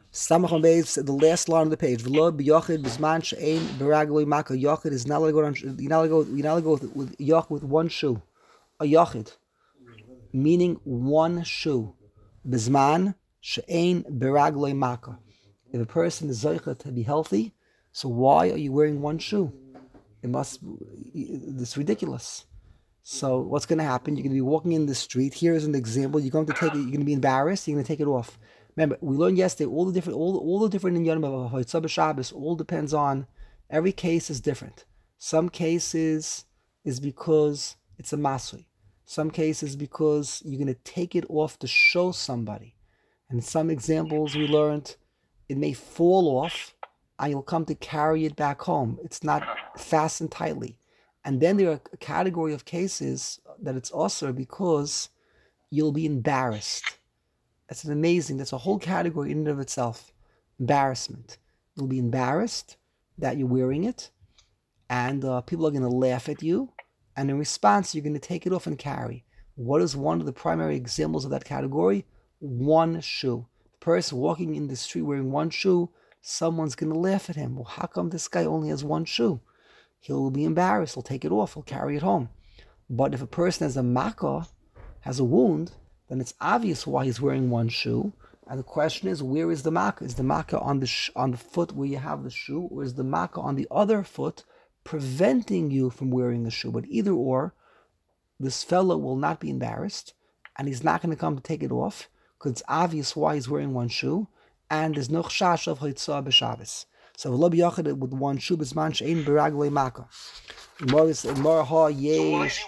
Samach on base, the last line of the page. V'lo b'yochid b'zman she'ein b'ragloi maka. Yochid is not allowed to go down. You're not allowed to go with yoch with one shoe. A yochid, meaning one shoe. B'zman she'ein b'ragloi maka. If a person is zeicha to be healthy, so why are you wearing one shoe? It's ridiculous. So what's going to happen? You're going to be walking in the street. Here is an example. You're going to take it. You're going to be embarrassed. You're going to take it off. Remember, we learned yesterday all the different inyanim of Haitzah B'Shabbos. All depends on, every case is different. Some cases is because it's a masui. Some cases because you're going to take it off to show somebody. And some examples we learned, it may fall off, and you'll come to carry it back home. It's not fastened tightly. And then there are a category of cases that it's also because you'll be embarrassed. That's a whole category in and of itself. Embarrassment. You'll be embarrassed that you're wearing it, and people are going to laugh at you, and in response, you're going to take it off and carry. What is one of the primary examples of that category? One shoe. The person walking in the street wearing one shoe, someone's going to laugh at him. Well, how come this guy only has one shoe? He'll be embarrassed. He'll take it off. He'll carry it home. But if a person has a makkah, has a wound, then it's obvious why he's wearing one shoe. And the question is, where is the makkah? Is the makkah on the foot where you have the shoe, or is the makkah on the other foot preventing you from wearing the shoe? But either or, this fellow will not be embarrassed, and he's not going to come to take it off, because it's obvious why he's wearing one shoe, and there's no chash of Haitzah B'Shabbos. So lo b'yachid with one shoe b'zman she'ein b'raglei makkah. Gemara ha yesh.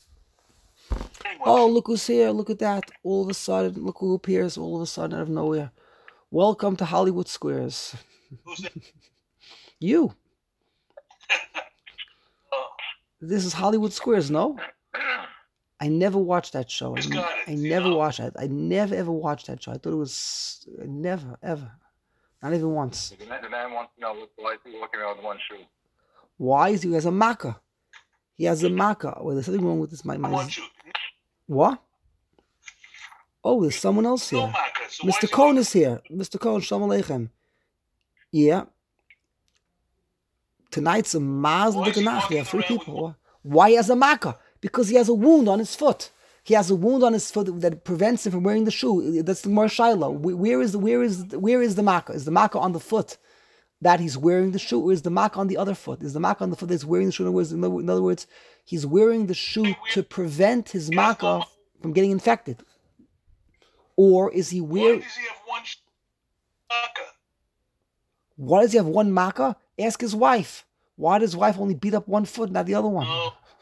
Oh, look who's here! Look at that! All of a sudden, look who appears! All of a sudden, out of nowhere. Welcome to Hollywood Squares. Who's that? You. This is Hollywood Squares, no? I never watched that show. I never watched it. I never ever watched that show. I thought it was never ever. Not even once. The man wants to know why is he walking around with one shoe. Why is he has a makkah? He has a makkah. Well, there's something wrong with this. One shoe. What? Oh, there's someone else here. No makkah, so Mr. Cohn is here. Mr. Cohn, Shalom Aleichem. Yeah. Tonight's a Mazel B'Ganach. We have 3 people. Why he has a makkah? Because he has a wound on his foot. He has a wound on his foot that prevents him from wearing the shoe. That's the Gemara Shaila. Where is the makkah? Is the makkah on the foot that he's wearing the shoe, or is the makkah on the other foot? Is the makkah on the foot that he's wearing the shoe? In other words, he's wearing the shoe to prevent his makkah from getting infected. Or is he wearing? Why does he have one makkah? Why does he have one makkah? Ask his wife. Why does his wife only beat up one foot, not the other one?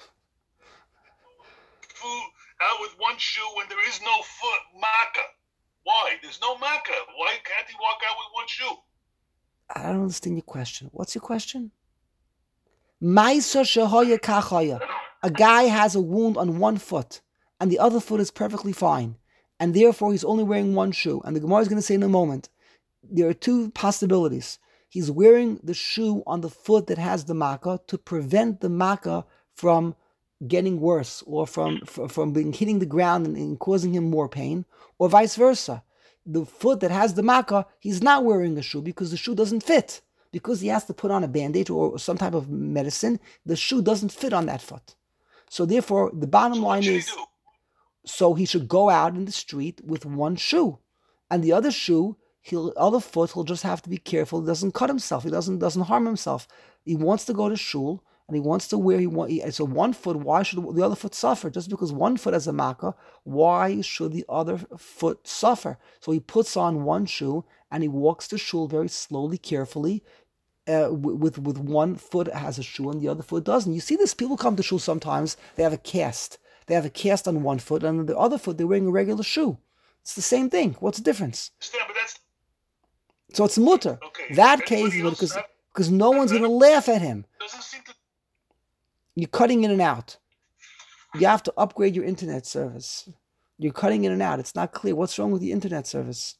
Out with one shoe when there is no foot makkah. Why? There's no makkah. Why can't he walk out with one shoe? I don't understand your question. What's your question? Ma'isa shehoya kachoya. A guy has a wound on one foot, and the other foot is perfectly fine, and therefore he's only wearing one shoe. And the Gemara is going to say in a moment, there are 2 possibilities. He's wearing the shoe on the foot that has the makkah to prevent the makkah from getting worse, or from being hitting the ground and causing him more pain, or vice versa. The foot that has the makkah, he's not wearing a shoe because the shoe doesn't fit. Because he has to put on a bandage or some type of medicine, the shoe doesn't fit on that foot. So therefore, the bottom line is, so he should go out in the street with one shoe, and the other shoe, other foot, he'll just have to be careful. He doesn't cut himself. He doesn't harm himself. He wants to go to shul, and he wants to wear. So one foot. Why should the other foot suffer? Just because one foot has a makkah, why should the other foot suffer? So he puts on one shoe and he walks to shul very slowly, carefully. With one foot has a shoe and the other foot doesn't. You see this, people come to shul sometimes, they have a cast. They have a cast on one foot, and on the other foot they're wearing a regular shoe. It's the same thing. What's the difference? So it's mutter. Okay. That case is because no one's going to laugh at him. You're cutting in and out. You have to upgrade your internet service. You're cutting in and out. It's not clear. What's wrong with the internet service?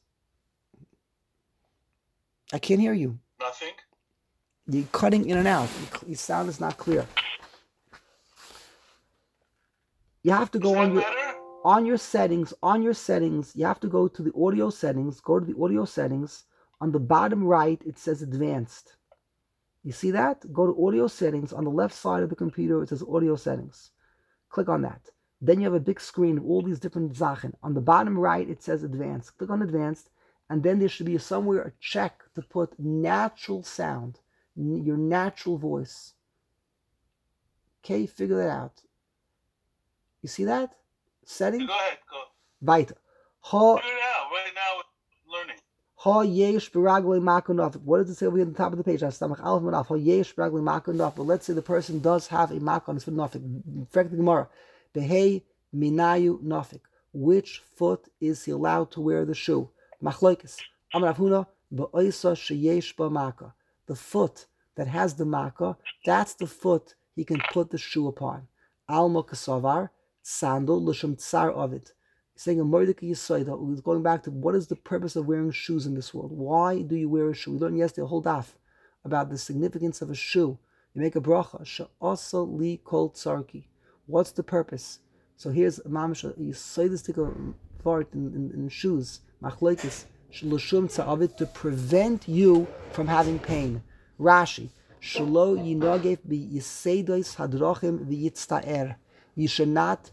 I can't hear you. Nothing. You're cutting in and out. Your sound is not clear. You have to go on your settings. On your settings, you have to go to the audio settings. Go to the audio settings. On the bottom right, it says advanced. You see that? Go to audio settings. On the left side of the computer, it says audio settings. Click on that. Then you have a big screen of all these different Sachen. On the bottom right, it says advanced. Click on advanced, and then there should be somewhere a check to put natural sound, your natural voice. Okay, figure that out. You see that? Setting? Go ahead, go. Weiter. Figure it out. Right now, we're learning. Ha yesh beraglei makunov. What does it say over here at the top of the page? Ha yesh beraglei makunov. But let's say the person does have a makon. It's for nofik. In fact, the Gemara. Behei minayu nofik. Which foot is he allowed to wear the shoe? Machloikis. Amar Avhuna beoisa sheyesh ba maka. The foot that has the maka, that's the foot he can put the shoe upon. Alma kasavar sandal l'shem tsar of it. Saying a Mordecai Yisoida, going back to what is the purpose of wearing shoes in this world? Why do you wear a shoe? We learned yesterday a whole daf about the significance of a shoe. You make a bracha, she'asa li kol tzarki. What's the purpose? So here's mamash Yisoidistic part in shoes, machlokes, l'shum tza'avit, to prevent you from having pain. Rashi, shelo yinagef bi yiseidos hadrachim v'yitzta'er. You should not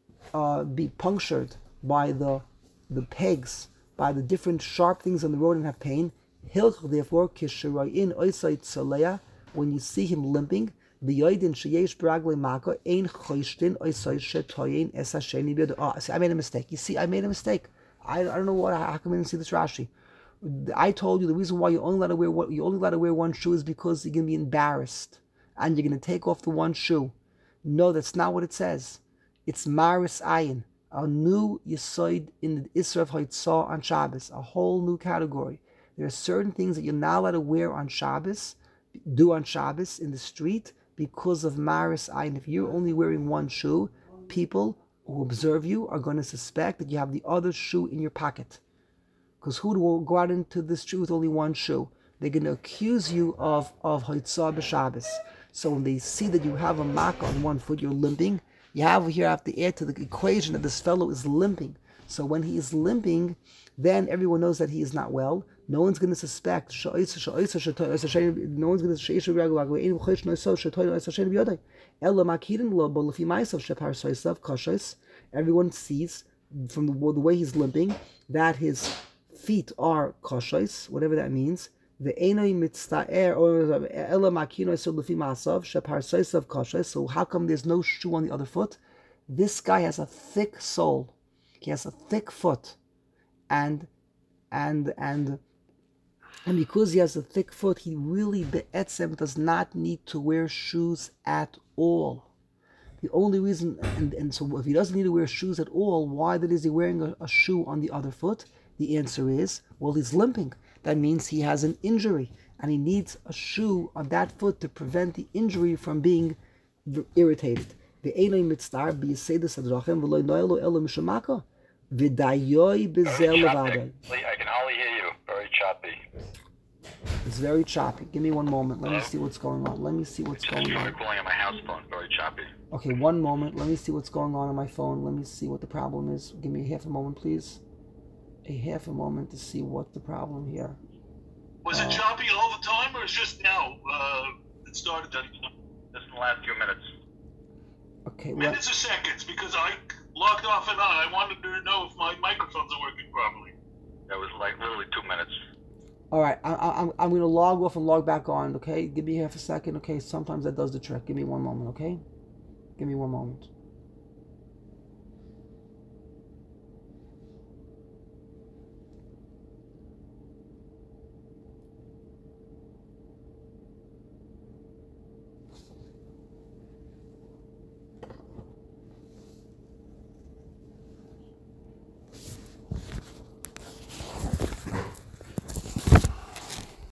be punctured by the pegs, by the different sharp things on the road and have pain. Hilch, therefore, kisharoyin oisait tzaleya, when you see him limping, b'yoidin sheyesh b'raglei maka ein choshtin oisait shetoyin es hasheni b'yod. Oh, see, I made a mistake. You see, I made a mistake. I don't know what. How come I didn't see this Rashi? I told you the reason why you're only allowed to wear one shoe is because you're gonna be embarrassed and you're gonna take off the one shoe. No, that's not what it says. It's maris ayin. A new yisoid in the Isra of Haitzah on Shabbos, a whole new category. There are certain things that you're not allowed to wear on Shabbos, do on Shabbos in the street because of maris ayin. If you're only wearing one shoe, people who observe you are going to suspect that you have the other shoe in your pocket. Because who will go out into the street with only one shoe? They're going to accuse you of Haitzah b'Shabbos. So when they see that you have a mark on one foot, you're limping, you have to add to the equation that this fellow is limping. So when he is limping, then everyone knows that he is not well. No one's going to suspect. No one's going to everyone sees from the way he's limping that his feet are koshos, whatever that means. The enoi mitztaer or ela makino so lefi masav sheparsoisav koshos. So how come there's no shoe on the other foot? This guy has a thick sole. He has a thick foot, and because he has a thick foot, he really be'etzem does not need to wear shoes at all. The only reason, and so if he doesn't need to wear shoes at all, why then is he wearing a shoe on the other foot? The answer is, well, he's limping. That means he has an injury, and he needs a shoe on that foot to prevent the injury from being irritated. I can hardly hear you. Very choppy. It's very choppy. Give me one moment. Let me see what's going on. You're calling on my house phone. Very choppy. Okay, one moment. Let me see what's going on my phone. Let me see what the problem is. Give me half a moment, please. Half a moment to see what the problem here. Was it choppy all the time, or is just now? It started to. Just in the last few minutes. Okay. Minutes or seconds, because I logged off and on. I wanted to know if my microphones are working properly. That was like literally 2 minutes. All right, I'm going to log off and log back on. Okay, give me half a second. Okay, sometimes that does the trick. Give me one moment. Okay, give me one moment.